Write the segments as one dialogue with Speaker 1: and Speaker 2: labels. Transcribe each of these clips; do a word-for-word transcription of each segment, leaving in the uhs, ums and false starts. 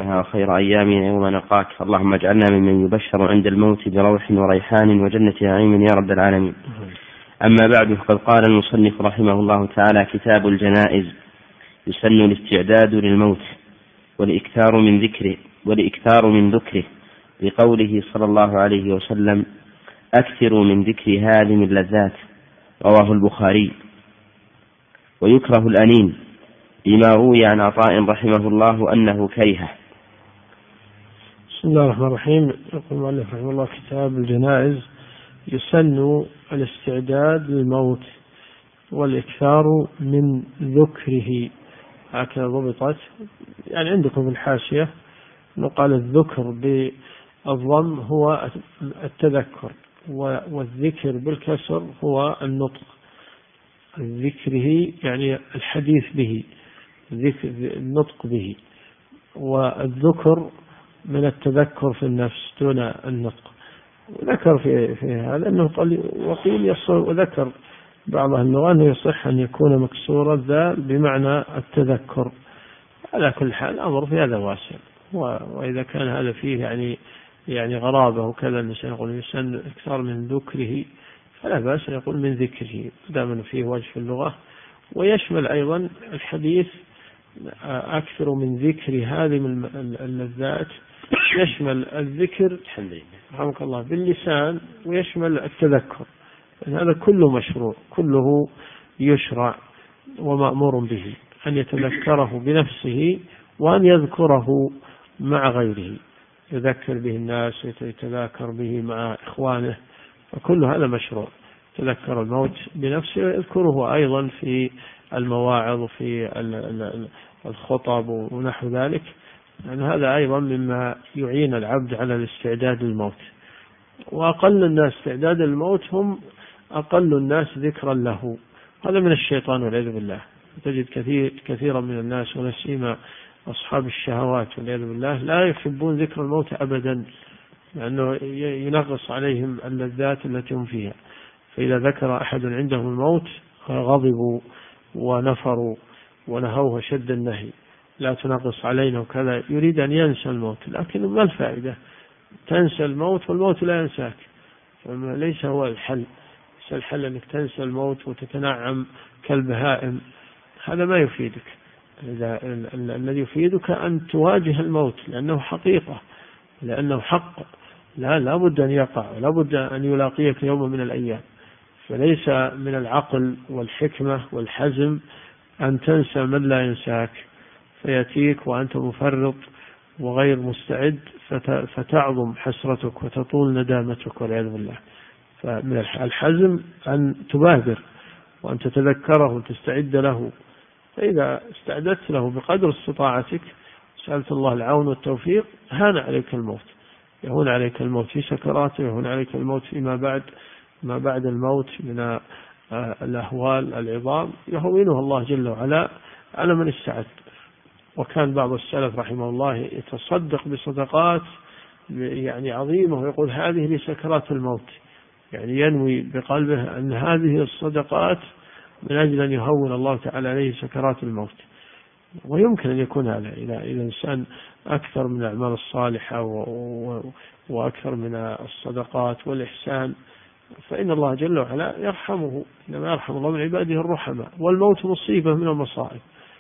Speaker 1: أيامها وخير أيامنا يوم نلقاك، اللهم اجعلنا ممن يبشر عند الموت بروح وريحان وجنة نعيم يا رب العالمين. أما بعد، فقد قال المصنف رحمه الله تعالى: كتاب الجنائز. يسن الاستعداد للموت والإكثار من ذكره والإكثار من ذكره بقوله صلى الله عليه وسلم: أكثروا من ذكر هادم اللذات، رواه البخاري. ويكره الأنين لما روي عن عطاء رحمه الله أنه كرهه.
Speaker 2: بسم الله الرحمن الرحيم. يقول المؤلف رحمه الله: كتاب الجنائز. يسن الاستعداد للموت والإكثار من ذكره، هكذا ضبطت. يعني عندكم في الحاشية نقال الذكر بالضم هو التذكر، والذكر بالكسر هو النطق. ذكره يعني الحديث به، ذكر النطق به، والذكر من التذكر في النفس دون النطق. وذكر في, في هذا أنه وقيل يصح، وذكر بعض اللغة أنه يصح أن يكون مكسور الذال بمعنى التذكر. على كل حال الأمر في هذا واسع، وإذا كان هذا فيه يعني يعني غرابة وكذا، الإنسان يقول يسن أكثر من ذكره، فلا بأس أن يقول من ذكره دام فيه وجه في اللغة. ويشمل أيضا الحديث أكثر من ذكر هذه اللذات، يشمل الذكر رحمك الله باللسان، ويشمل التذكر. هذا كله مشروع، كله يشرع ومأمور به، أن يتذكره بنفسه وأن يذكره مع غيره، يذكر به الناس ويتذاكر به مع إخوانه، فكل هذا مشروع. تذكر الموت بنفسه ويذكره أيضا في المواعظ وفي الخطب ونحو ذلك، يعني هذا أيضا مما يعين العبد على الاستعداد للموت. وأقل الناس استعداد للموت هم أقل الناس ذكرا له، هذا من الشيطان والعياذ بالله. تجد كثير كثيرا من الناس ولا سيما أصحاب الشهوات والعياذ بالله لا يحبون ذكر الموت أبدا، لأنه ينغص عليهم اللذات التي هم فيها. فإذا ذكر أحد عندهم الموت غضبوا ونفروا ونهوه شد النهي، لا تنغص علينا وكذا، يريد أن ينسى الموت. لكن ما الفائدة؟ تنسى الموت والموت لا ينساك، ليس هو الحل. ليس الحل أنك تنسى الموت وتتنعم كالبهائم، هذا ما يفيدك. الذي يفيدك أن تواجه الموت، لأنه حقيقة، لأنه حق، لا لا بد أن يقع، لا بد أن يلاقيك يوم من الأيام. فليس من العقل والحكمة والحزم أن تنسى من لا ينساك، فيأتيك وأنت مفرط وغير مستعد، فتعظم حسرتك وتطول ندامتك والعياذ بالله. فمن الحزم أن تبادر وأن تتذكره وتستعد له. فإذا استعددت له بقدر استطاعتك، سألت الله العون والتوفيق، هان عليك الموت، يهون عليك الموت في سكراته، يهون عليك الموت فيما بعد، ما بعد الموت من الأهوال العظام يهونها الله جل وعلا على من استعد. وكان بعض السلف رحمه الله يتصدق بصدقات يعني عظيمة، ويقول هذه لسكرات الموت، يعني ينوي بقلبه أن هذه الصدقات من أجل أن يهون الله تعالى عليه سكرات الموت. ويمكن أن يكون هذا إذا إذا إنسان أكثر من الأعمال الصالحة وأكثر من الصدقات والإحسان، فإن الله جل وعلا يرحمه، إنما يرحم الله من عباده الرحماء. والموت مصيبة من المصائب،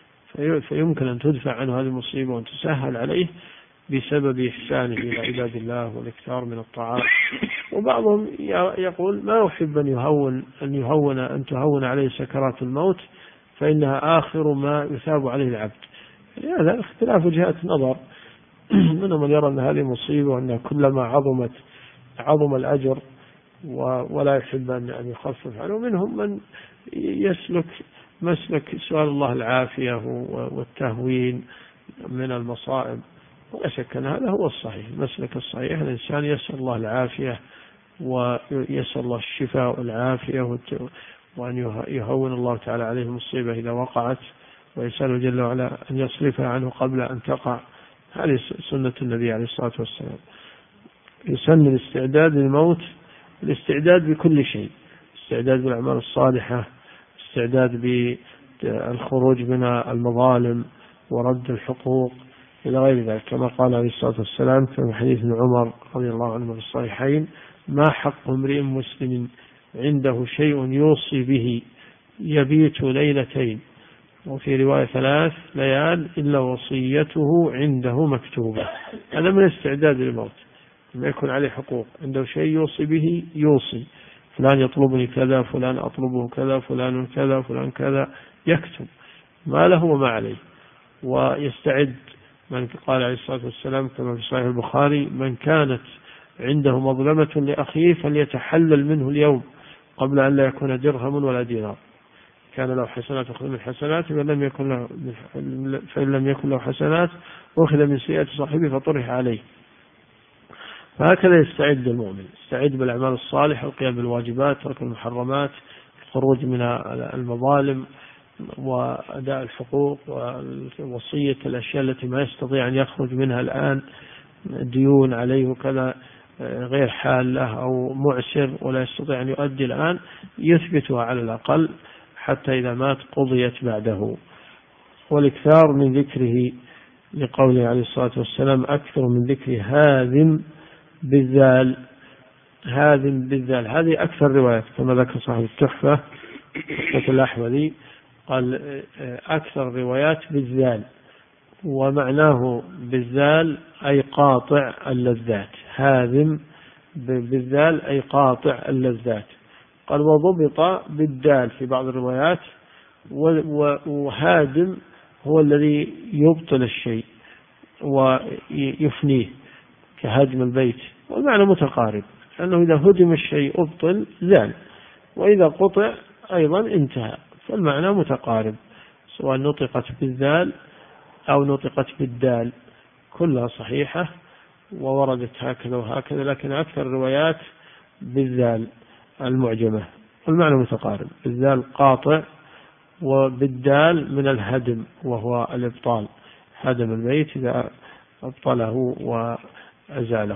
Speaker 2: فيمكن أن تدفع عنه هذه المصيبة وأن تسهل عليه بسبب إحسانه إلى عباد الله والإكثار من الطاعات. وبعضهم يقول ما أحب أن يهون أن يهون أن تهون عليه سكرات الموت، فإنها آخر ما يثاب عليه العبد. هذا اختلاف وجهات نظر، منهم من يرى أن هذه مصيبة وأن كلما عظمت عظم الأجر ولا يحب أن يخفف عنه. منهم من يسلك مسلك سؤال الله العافية والتهوين من المصائب، ولا شك أن هذا هو الصحيح، المسلك الصحيح. الإنسان يسأل الله العافية ويسأل الله الشفاء والعافية، وأن يهون الله تعالى عليه المصيبة إذا وقعت، ويسأل جل وعلا أن يصرفها عنه قبل أن تقع. هذه سنة النبي عليه الصلاة والسلام. يسن الاستعداد للموت، الاستعداد بكل شيء، استعداد بالأعمال الصالحة، استعداد بالخروج من المظالم ورد الحقوق، إلى غير ذلك، كما قال عليه الصلاة والسلام في حديث ابن عمر رضي الله عنه في الصحيحين: ما حق امرئ مسلم عنده شيء يوصي به يبيت ليلتين، وفي رواية ثلاث ليال، إلا وصيته عنده مكتوبة. هذا من الاستعداد للموت، ما يكون عليه حقوق، عنده شيء يوصي به، يوصي فلان يطلبني كذا، فلان أطلبه كذا، فلان كذا، فلان كذا، يكتب ما له وما عليه. ويستعد، من قال عليه الصلاة والسلام كما في صحيح البخاري: من كانت عنده مظلمة لأخيه فليتحلل منه اليوم قبل أن لا يكون درهم ولا دينار. كان له حسنات أخذ من حسنات، فإن لم يكن له فإن لم يكن له حسنات أخذ من سيئات صاحبه فطرح عليه. فهكذا يستعد المؤمن، يستعد بالأعمال الصالحة، القيام بالواجبات، ترك المحرمات، الخروج من المظالم، وأداء الحقوق، ووصية الأشياء التي ما يستطيع أن يخرج منها الآن، ديون عليه وكذا، غير حال له أو معسر ولا يستطيع أن يؤدي الآن، يثبتها على الأقل حتى إذا مات قضيت بعده. والإكثار من ذكره، لقوله عليه الصلاة والسلام: أكثر من ذكر هاذم بالذال. هاذم بالذال هذه أكثر روايات، كما ذكر صاحب التحفة تحفة الأحوذي، قال أكثر روايات بالذال، ومعناه بالذال أي قاطع اللذات. هاذم بالذال أي قاطع اللذات. قال: وضبط بالدال في بعض الروايات، وهادم هو الذي يبطل الشيء ويفنيه كهدم البيت، والمعنى متقارب، لأنه إذا هدم الشيء أبطل زال، وإذا قطع أيضا انتهى، فالمعنى متقارب، سواء نطقت بالذال أو نطقت بالدال كلها صحيحة ووردت هكذا وهكذا، لكن أكثر الروايات بالذال المعجمة، والمعنى متقارب. بالذال قاطع، وبالدال من الهدم وهو الإبطال، هدم البيت إذا أبطله وأزاله.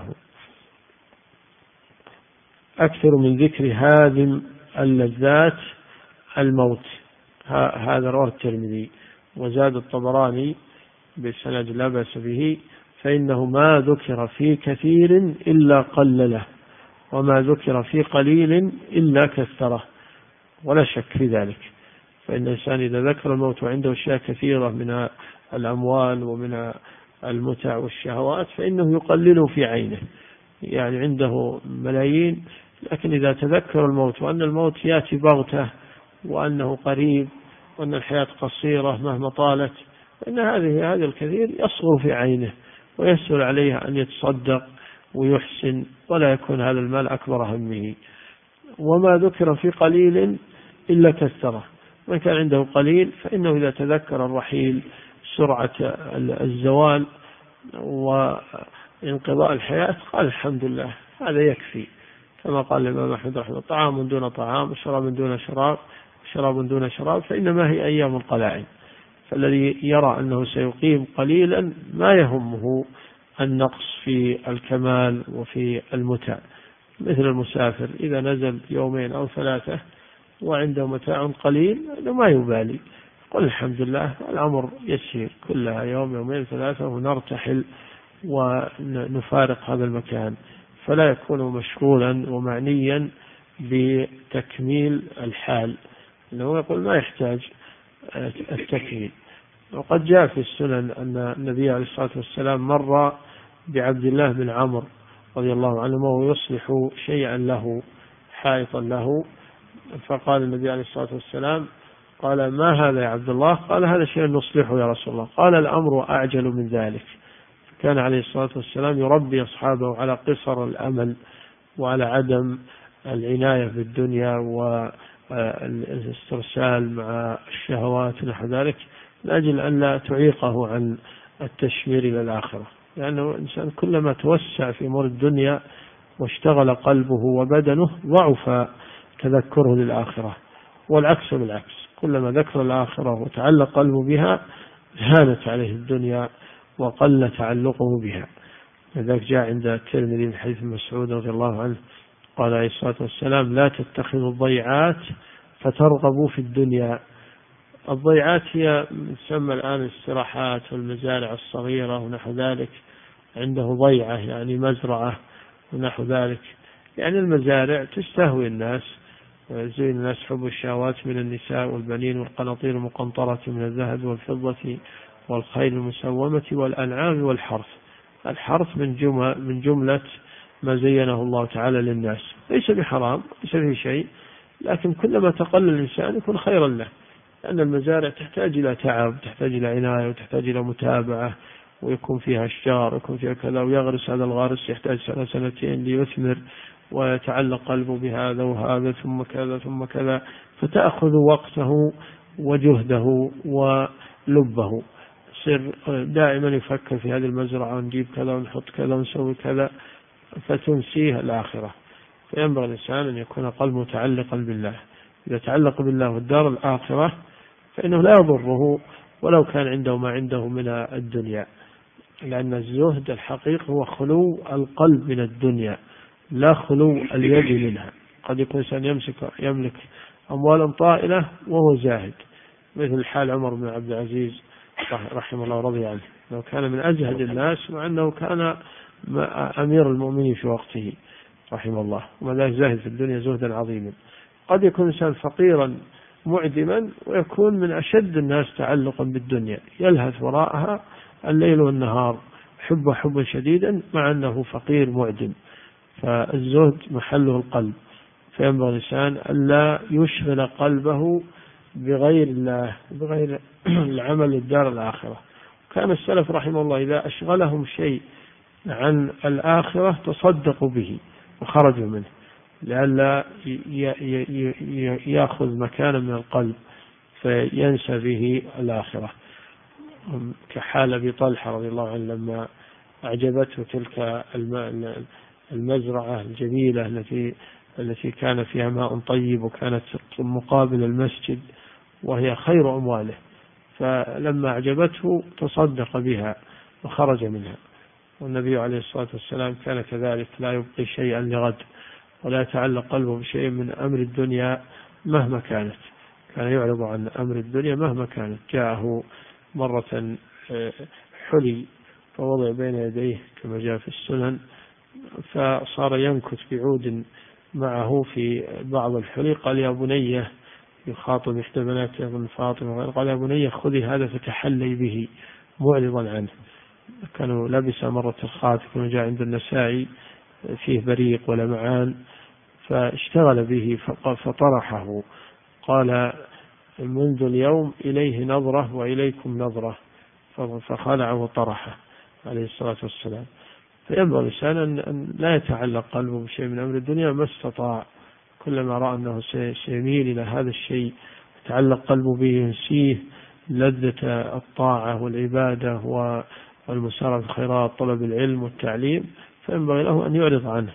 Speaker 2: أكثر من ذكر هادم اللذات الموت. هذا رواه الترمذي، وزاد الطبراني بسند لا بأس به: فإنه ما ذكر في كثير إلا قلله، وما ذكر في قليل إلا كثره. ولا شك في ذلك، فإن الإنسان إذا ذكر الموت وعنده أشياء كثيرة من الأموال ومن المتع والشهوات فإنه يقلله في عينه، يعني عنده ملايين، لكن إذا تذكر الموت وأن الموت يأتي بغتة وأنه قريب وأن الحياة قصيرة مهما طالت، فإن هذه هذا الكثير يصغر في عينه ويسهل عليه أن يتصدق ويحسن، ولا يكون هذا المال أكبر همه. وما ذكر في قليل إلا كثره. من كان عنده قليل فإنه إذا تذكر الرحيل، سرعة الزوال وانقضاء الحياة، قال: الحمد لله، هذا يكفي. كما قال الإمام أحمد رحمه الله: طعام دون طعام، شراب دون شراب، شراب دون شراب، فإنما هي أيام القلاعين. فالذي يرى أنه سيقيم قليلا ما يهمه النقص في الكمال وفي المتع، مثل المسافر إذا نزل يومين أو ثلاثة وعنده متاع قليل ما يبالي، قل الحمد لله، الأمر يسير، كلها يوم يومين ثلاثة ونرتحل ونفارق هذا المكان. فلا يكون مشغولا ومعنيا بتكميل الحال، إنه يقول ما يحتاج التكميل. وقد جاء في السنن أن النبي عليه الصلاة والسلام مر بعبد الله بن عمرو رضي الله عنه وهو يصلح شيئا له، حائطا له، فقال النبي عليه الصلاة والسلام: قال: ما هذا يا عبد الله؟ قال: هذا شيء نصلحه يا رسول الله. قال: الأمر أعجل من ذلك. كان عليه الصلاة والسلام يربي أصحابه على قصر الأمل وعلى عدم العناية بالدنيا والاسترسال مع الشهوات ونحو ذلك، لأجل أن لا تعيقه عن التشمير إلى الآخرة، لأنه الإنسان كلما توسع في أمور الدنيا واشتغل قلبه وبدنه ضعف تذكره للآخرة، والعكس بالعكس، كلما ذكر الآخرة وتعلق قلبه بها هانت عليه الدنيا وقل تعلقه بها. لذلك جاء عند الترمذي من حديث مسعود رضي الله عنه قال عليه الصلاة والسلام: لا تتخذوا الضيعات فترغبوا في الدنيا. الضيعات هي تسمى الآن الاستراحات والمزارع الصغيرة ونحو ذلك، عنده ضيعة يعني مزرعة ونحو ذلك. يعني المزارع تستهوي الناس، زين الناس حب الشهوات من النساء والبنين والقناطير المقنطرة من الذهب والفضة والخيل المسومة والأنعام والحرث. الحرث من جملة, من جملة ما زينه الله تعالى للناس، ليس بحرام، ليس فيه شيء، لكن كلما تقل الإنسان يكون خيرا له، لأن المزارع تحتاج إلى تعب، تحتاج إلى عناية، وتحتاج إلى متابعة، ويكون فيها أشجار، ويكون فيها كذا، ويغرس هذا الغارس يحتاج سنة سنتين ليثمر، ويتعلق قلبه بهذا وهذا ثم كذا ثم كذا، فتأخذ وقته وجهده ولبه، يصير دائما يفكر في هذه المزرعة، ونجيب كذا ونحط كذا ونسوي كذا، فتنسيه الآخرة. فينبغي الإنسان أن يكون قلبه متعلقا بالله. إذا تعلق بالله والدار الآخرة فإنه لا يضره ولو كان عنده ما عنده من الدنيا، لأن الزهد الحقيقي هو خلو القلب من الدنيا، لا خلو اليد منها. قد يكون إنسان يمسك يملك أموالا طائلة وهو زاهد، مثل حال عمر بن عبد العزيز رحمه الله ورضي عنه، لو كان من أزهد الناس مع أنه كان أمير المؤمنين في وقته رحمه الله، وما زاهد في الدنيا زهدا عظيما. قد يكون إنسان فقيرا معدما ويكون من أشد الناس تعلقا بالدنيا، يلهث وراءها الليل والنهار، حب حبا شديدا مع أنه فقير معدم. فالزهد محله القلب، فينبغي الإنسان ألا يشغل قلبه بغير الله، بغير العمل للدار الآخرة. كان السلف رحمه الله إذا أشغلهم شيء عن الآخرة تصدقوا به وخرجوا منه، لئلا يأخذ مكانا من القلب فينسى به الآخرة، كحال أبي طلحة رضي الله عنه لما أعجبته تلك المزرعة الجميلة التي التي كان فيها ماء طيب، وكانت مقابل المسجد وهي خير أمواله، فلما أعجبته تصدق بها وخرج منها. والنبي عليه الصلاة والسلام كان كذلك، لا يبقي شيئا لغد، ولا يتعلق قلبه بشيء من أمر الدنيا مهما كانت، كان يعرض عن أمر الدنيا مهما كانت. جاءه مرة حلي فوضع بين يديه كما جاء في السنن، فصار ينكت بعود معه في بعض الحلي، قال يا بنية، يخاطب إحدى بناته ابن فاطمة، قال يا بنية خذي هذا فتحلي به، معرضا عنه. كانوا لبس مرة الخاتم كما جاء عند النسائي فيه بريق ولمعان، فاشتغل به فطرحه، قال منذ اليوم إليه نظرة وإليكم نظرة، فخلعه وطرحه عليه الصلاة والسلام. فينبغي الإنسان أن لا يتعلق قلبه بشيء من أمر الدنيا ما استطاع، كلما رأى أنه سيميل إلى هذا الشيء يتعلق قلبه به، ينسيه لذة الطاعة والعبادة والمسارعة في الخيرات، طلب العلم والتعليم، فينبغي له أن يعرض عنه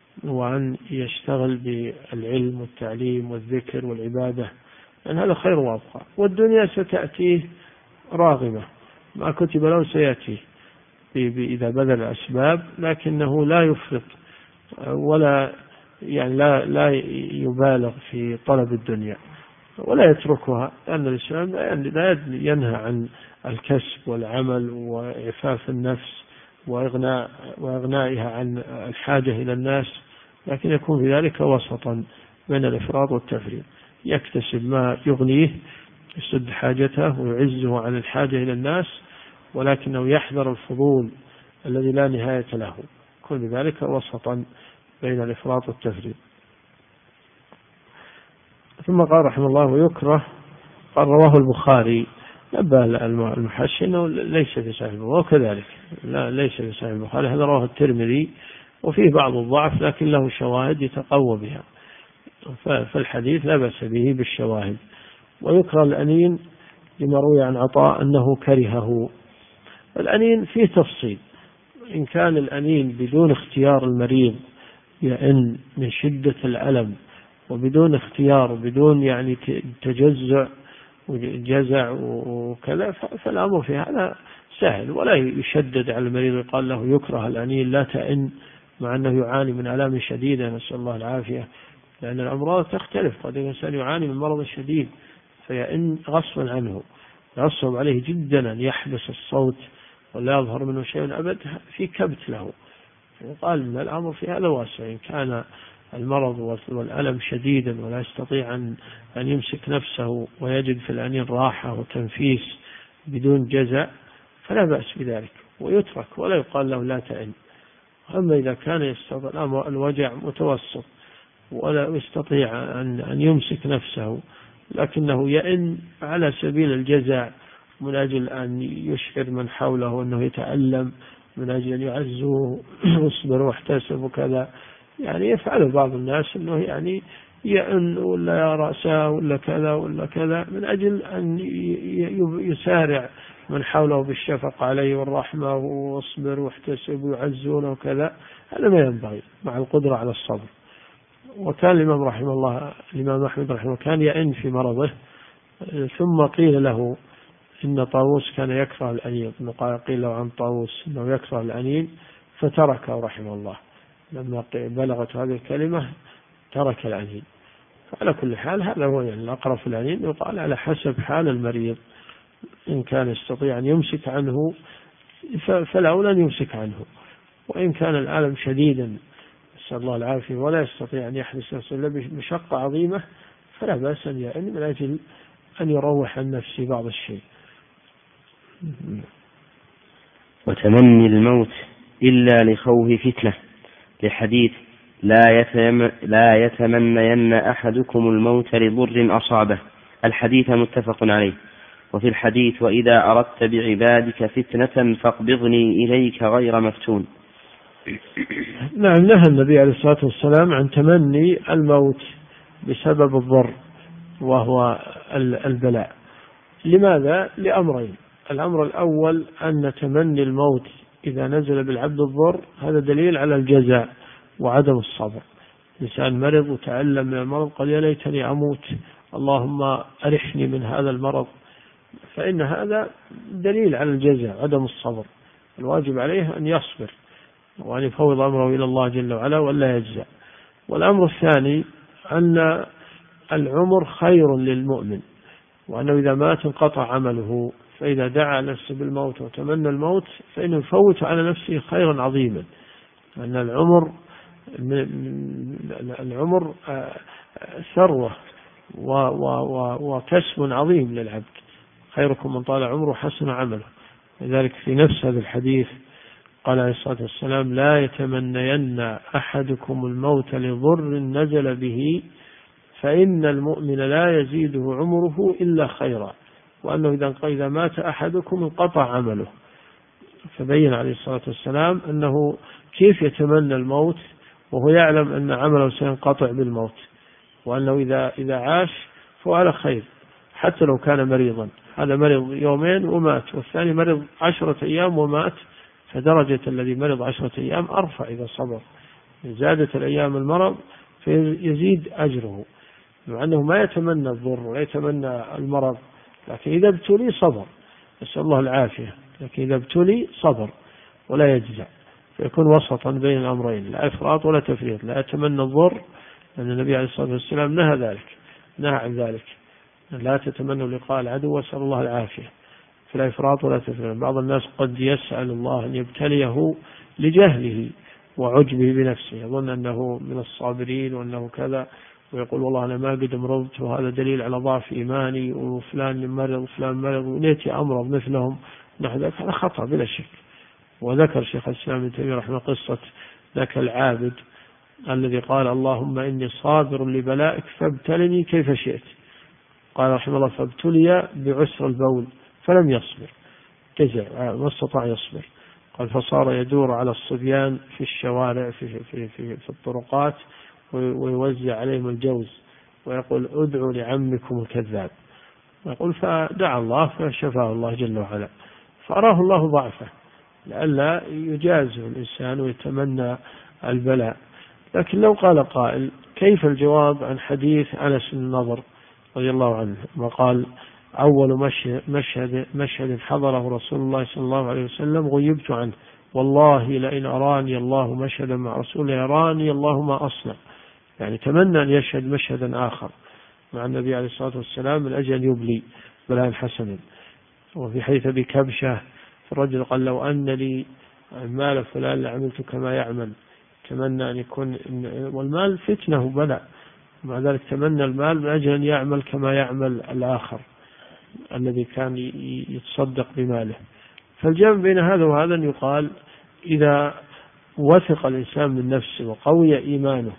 Speaker 2: وأن يشتغل بالعلم والتعليم والذكر والعبادة، لأن هذا خير وأبقى. والدنيا ستأتيه راغمة، ما كتب له سيأتيه إذا بذل الأسباب، لكنه لا يفرط ولا يعني لا لا يبالغ في طلب الدنيا ولا يتركها، لأن الإسلام لا ينهى عن الكسب والعمل وإعفاف النفس وإغناء وإغنائها عن الحاجة إلى الناس، لكن يكون في ذلك وسطا بين الإفراط والتفريط، يكتسب ما يغنيه يسد حاجته ويعزه عن الحاجة إلى الناس، ولكنه يحذر الفضول الذي لا نهاية له، يكون بذلك وسطا بين الإفراط والتفريط. ثم قال رحمه الله ويكره، قال رواه البخاري، نبه المحشي أنه ليس في صحيح البخاري، وكذلك لا ليس في صحيح البخاري، هذا رواه الترمذي وفيه بعض الضعف لكن له شواهد يتقوى بها، فالحديث لا بأس به بالشواهد. ويكره الأنين لما روي عن عطاء أنه كرهه. الأنين فيه تفصيل، إن كان الأنين بدون اختيار المريض يئن من شدة الألم وبدون اختيار بدون يعني تجزع وجزع وكذا، فالأمر في هذا سهل، ولا يشدد على المريض ويقال له يكره الأنين لا تئن، مع أنه يعاني من آلام شديدة نسأل الله العافية، لأن الأمراض تختلف، قد الإنسان يعاني من مرض شديد فيئن غصبا عنه، يعصب عليه جدا أن يحبس الصوت ولا يظهر منه شيء أبد، في كبت له. يقال أن الأمر في هذا واسع، إن كان المرض والألم شديدا ولا يستطيع أن أن يمسك نفسه ويجد في الأنين راحة وتنفيس بدون جزع فلا بأس بذلك ويترك ولا يقال له لا تئن. أما إذا كان يستطيع الوجع متوسط ولا يستطيع أن أن يمسك نفسه لكنه يئن على سبيل الجزع من أجل أن يشعر من حوله أنه يتألم، من أجل أن يعزوه اصبر واحتسب وكذا، يعني يفعل بعض الناس أنه يعني يئن ولا يا رأسه ولا كذا ولا كذا من أجل أن يسارع من حوله بالشفقة عليه والرحمة واصبر واحتسب ويعزونه وكذا. هذا ما ينبغي مع القدرة على الصبر. وكان الإمام رحمه الله الإمام أحمد رحمه الله كان يئن في مرضه، ثم قيل له إن طاووس كان يكره الأنين، قيل له عن طاووس إنه يكره الأنين فتركه رحمه الله، لما بلغت هذه الكلمة ترك الأنين. فعلى كل حال هذا هو يعني الأقرب في الأنين، يقال على حسب حال المريض، إن كان يستطيع أن يمسك عنه فالأولى أن يمسك عنه، وإن كان الألم شديدا نسأل الله العافية ولا يستطيع أن يحبس نفسه إلا بمشقة عظيمة فلا بأس أن يئن من أجل أن يروح عن نفسه بعض الشيء.
Speaker 1: وتمني الموت إلا لخوف فتنة، لحديث لا يتم لا يتمنين أحدكم الموت لضر أصابه، الحديث متفق عليه. وفي الحديث وإذا أردت بعبادك فتنة فاقبضني إليك غير مفتون.
Speaker 2: نعم، نهى النبي عليه الصلاة والسلام عن تمني الموت بسبب الضر وهو البلاء. لماذا؟ لأمرين. الأمر الأول أن تمني الموت إذا نزل بالعبد الضر هذا دليل على الجزاء وعدم الصبر. إنسان مرض وتعلم من المرض قال يا ليتني أموت اللهم أرحني من هذا المرض، فإن هذا دليل على الجزاء عدم الصبر. الواجب عليه أن يصبر وأن يفوض أمره إلى الله جل وعلا ولا يجزع. والأمر الثاني أن العمر خير للمؤمن، وأنه إذا مات انقطع عمله، فإذا دعا نفسه بالموت وتمنى الموت فإنه يفوت على نفسه خيرا عظيما. أن العمر العمر ثروة وكسب عظيم للعبد، خيركم من طال عمره حسن عمله. لذلك في نفس هذا الحديث قال عليه الصلاة والسلام لا يتمنين أحدكم الموت لضر نزل به فإن المؤمن لا يزيده عمره إلا خيرا، وأنه إذا مات أحدكم انقطع عمله. فبين عليه الصلاة والسلام أنه كيف يتمنى الموت وهو يعلم أن عمله سينقطع بالموت، وأنه إذا إذا عاش فهو على خير حتى لو كان مريضا. هذا مرض يومين ومات، والثاني مرض عشرة أيام ومات، فدرجة الذي مرض عشرة أيام أرفع إذا صبر. زادت الأيام المرض فيزيد أجره، مع أنه ما يتمنى الضر ولا يتمنى المرض، لكن إذا ابتلي صبر، نسأل الله العافية، لكن إذا ابتلي صبر ولا يجزع، فيكون وسطا بين الأمرين، لا إفراط ولا تفريط. لا يتمنى الضر لأن النبي عليه الصلاة والسلام نهى ذلك، نهى عن ذلك، لا تتمنوا لقاء العدو واسأل الله العافية، فلا إفراط ولا تفريط. بعض الناس قد يسأل الله أن يبتليه لجهله وعجبه بنفسه، يظن أنه من الصابرين وأنه كذا، ويقول والله أنا ما قد مرضت وهذا دليل على ضعف إيماني، وفلان مرض وفلان مرض ونيتي أمرض مثلهم، نحو ذلك. هذا خطأ بلا شك. وذكر شيخ الإسلام ابن تيمية رحمه قصة ذاك العابد الذي قال اللهم إني صابر لبلائك فابتلني كيف شئت، قال رحمه الله فابتلي بعسر البول فلم يصبر، جزع ما استطاع يصبر. قال فصار يدور على الصبيان في الشوارع في, في, في, في الطرقات ويوزع عليهم الجوز ويقول ادعوا لعمكم الكذاب، ويقول فدعا الله فشفاه الله جل وعلا، فأراه الله ضعفه لئلا يجازه الإنسان ويتمنى البلاء. لكن لو قال قائل كيف الجواب عن حديث أنس بن النضر رضي الله عنه وقال أول مشهد, مشهد حضره رسول الله صلى الله عليه وسلم غيبت عنه والله لئن أراني الله مشهدا مع رسوله أراني الله ما أصنع، يعني تمنى أن يشهد مشهدا آخر مع النبي عليه الصلاة والسلام من أجل يبلي بلاء حسنا. وفي حديث أبي كبشة الرجل قال لو أن لي مال فلان لعملت كما يعمل، تمنى أن يكون، والمال فتنة وبلاء، مع ذلك تمنى المال من أجل أن يعمل كما يعمل الآخر الذي كان يتصدق بماله. فالجمع بين هذا وهذا يقال إذا وثق الإنسان من نفسه وقوي إيمانه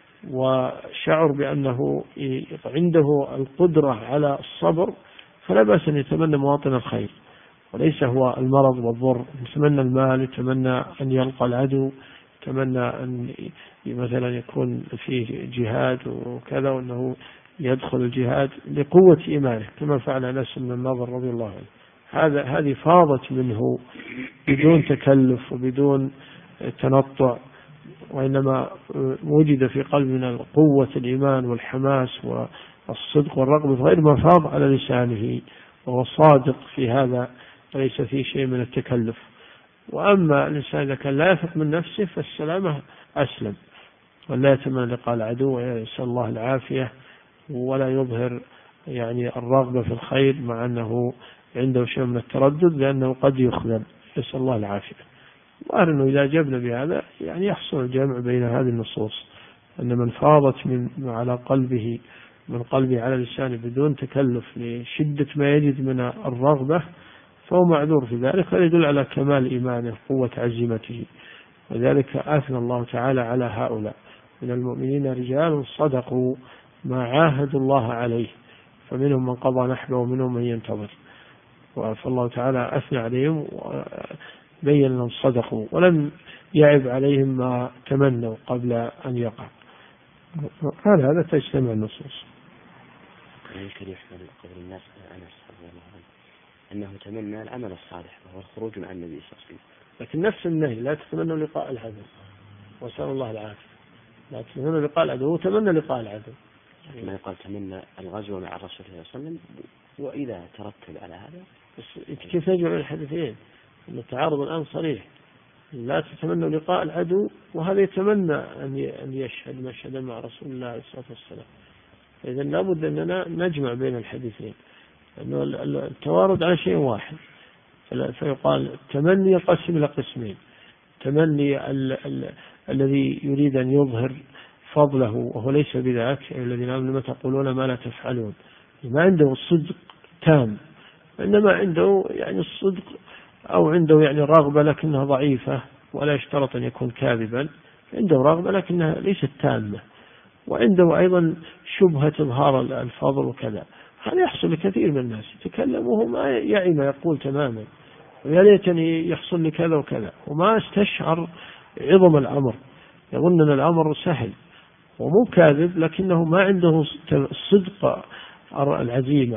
Speaker 2: وشعر بأنه عنده القدرة على الصبر فلا بأس أن يتمنى مواطن الخير، وليس هو المرض والضر. يتمنى المال، يتمنى أن يلقى العدو، يتمنى أن مثلا يكون فيه جهاد وكذا وأنه يدخل الجهاد لقوة إيمانه كما فعل أنس بن النضر رضي الله عنه. هذا هذه فاضت منه بدون تكلف وبدون تنطع، وإنما وجد في قلبنا قوة الإيمان والحماس والصدق والرغبة غير ما فاض على لسانه، وهو صادق في هذا وليس فيه شيء من التكلف. وأما الإنسان إذا كان لا يثق من نفسه فالسلامة أسلم، ولا يتمنى لقاء العدو ويسأل الله العافية، ولا يظهر يعني الرغبة في الخير مع أنه عنده شيء من التردد لأنه قد يخذل، يسأل الله العافية. وأرى أنه إذا جبنا بهذا يعني يحصل الجمع بين هذه النصوص، أن من فاضت من على قلبه من قلبه على لسانه بدون تكلف لشدة ما يجد من الرغبة فهو معذور في ذلك، هذا يدل على كمال إيمانه قوة عزيمته. وذلك أثنى الله تعالى على هؤلاء من المؤمنين رجال صدقوا ما عاهدوا الله عليه فمنهم من قضى نحبه ومنهم من ينتظر. فالله تعالى أثنى عليهم وبين أنهم صدقوا ولم يعب عليهم ما تمنوا قبل أن يقع. هذا هذا تجتمع النصوص.
Speaker 1: يمكن يحمل قول الناس على أنس رضي الله عنه أنه تمنى العمل الصالح وهو الخروج مع النبي صلى الله عليه وسلم،
Speaker 2: لكن نفس النهي لا تتمنوا لقاء العدو وسأل الله العافية، لا تتمنوا لقاء العدو، هو تمنى لقاء العدو.
Speaker 1: ما يقال تمنى الغزو مع الرسول صلى الله عليه وسلم، وإذا ترتب على هذا
Speaker 2: بس كيف نجمع الحديثين؟ أن التعارض الآن صريح، لا تتمنوا لقاء العدو وهذا يتمنى أن يشهد مشهدا مع رسول الله عليه الصلاة والسلام. فإذا لابد أننا نجمع بين الحديثين، لأنه التوارد على شيء واحد. فيقال التمني ينقسم إلى قسمين: تمني ال ال الذي يريد أن يظهر فضله وهو ليس بذاك، الذين آمنوا لما تقولون ما لا تفعلون، ما عنده الصدق تام، إنما عنده يعني الصدق أو عنده يعني رغبة لكنها ضعيفة، ولا يشترط أن يكون كاذبا، عنده رغبة لكنها ليست تامة، وعنده أيضا شبهة إظهار الفضل وكذا. هذا يحصل لكثير من الناس، يتكلم وهو ما يعي ما يقول تماما، ويا ليتني يحصل لي كذا وكذا، وما استشعر عظم الأمر، يظن أن الأمر سهل ومو كاذب، لكنه ما عنده الصدق العزيمة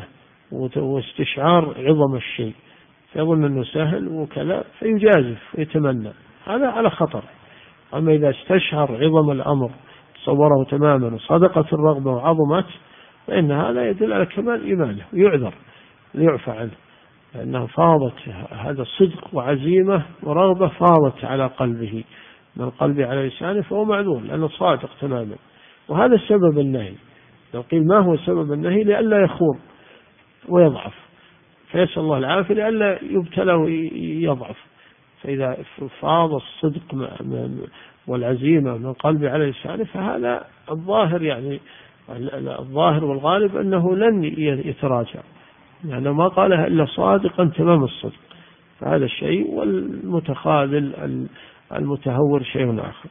Speaker 2: واستشعار عظم الشيء، فيظن أنه سهل وكذا فيجازف ويتمنى، هذا على خطر. أما إذا استشعر عظم الأمر تصوره تماما وصدقت الرغبة وعظمت، فإن هذا يدل على كمال إيمانه ويعذر ليعفى عنه، لأنه فاضت هذا صدق وعزيمة ورغبة فاضت على قلبه من قلبه على لسانه، فهو معذور لأنه صادق تماما. وهذا السبب النهي. لو قيل ما هو سبب النهي؟ لئلا يخور ويضعف، فيسأل الله العافية لئلا يبتلى ويضعف. فإذا فاض الصدق والعزيمة من قلبه على لسانه فهذا الظاهر، يعني الظاهر والغالب أنه لن يتراجع، يعني ما قالها إلا صادقا تمام الصدق، فهذا الشيء. والمتخاذل المتهور شيء آخر.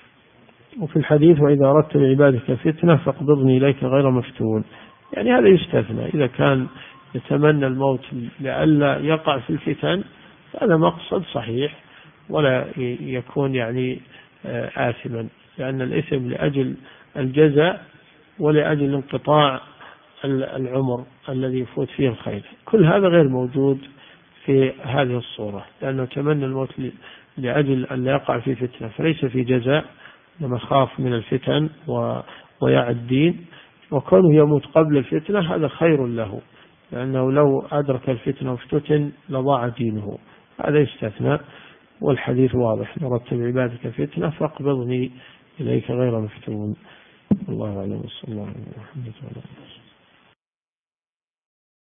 Speaker 2: وفي الحديث: وإذا أردت لعبادك فتنة فاقبضني إليك غير مفتون، يعني هذا يستثنى إذا كان يتمنى الموت لئلا يقع في الفتن، هذا مقصد صحيح ولا يكون يعني آثما، لأن الإثم لأجل الجزاء ولأجل انقطاع العمر الذي يفوت فيه الخير، كل هذا غير موجود في هذه الصورة، لأنه تمنى الموت لأجل أن لا يقع في فتنة، فليس في جزاء، لما خاف من الفتن وضياع الدين، وكونه يموت قبل الفتنة هذا خير له، لأنه لو أدرك الفتنة وافتتن لضاع دينه، هذا يستثنى. والحديث واضح: أردت بعبادك فتنة فاقبضني إليك غير مفتون. الله أعلم. صلى الله عليه وسلم.